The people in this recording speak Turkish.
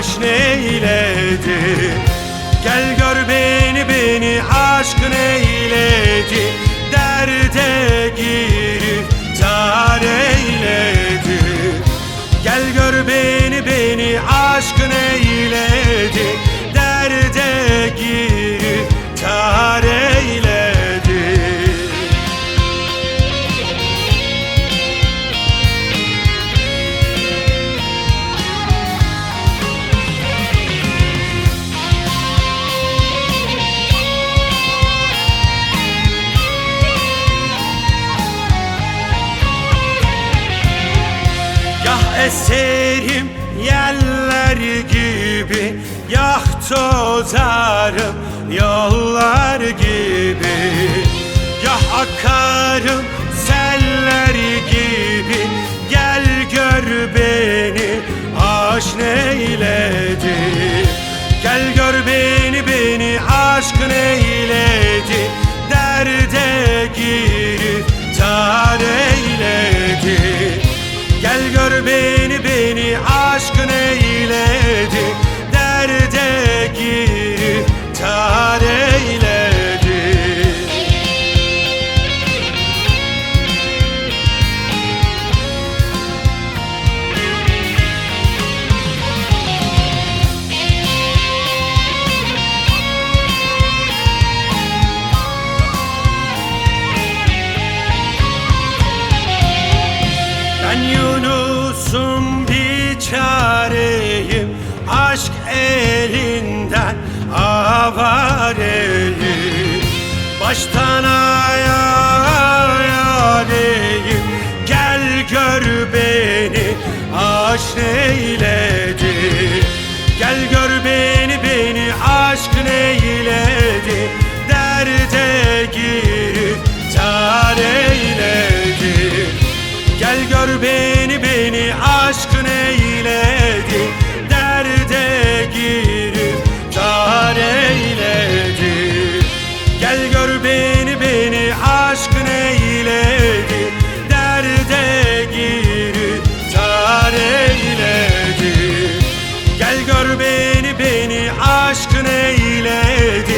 neyledi. Gel gör beni aşk neyledi. Derde giriftar eyledi. Gel gör beni aşk neyledi. Derde giriftar eyledi. Yah eserim yeller gibi, yah tozarım yollar gibi. Yah akarım seller gibi. Gel gör beni aşk neyledi. Gel gör beni aşk neyledi. Derde giriftar eyledi. Gel gör beni aşk neyledi. Derde giriftar eyledi. Ben Yunus'um biçareyim, aşk elinden avareyim. Baştan ayareyim. Gel gör beni aşk neyledi. Gel gör beni aşk neyledi. Derde giriftar eyledi. Gel gör beni aşk neyledi. Derde giriftar eyledi. Gel gör beni aşk neyledi. Derde giriftar eyledi. Gel gör beni aşk neyledi.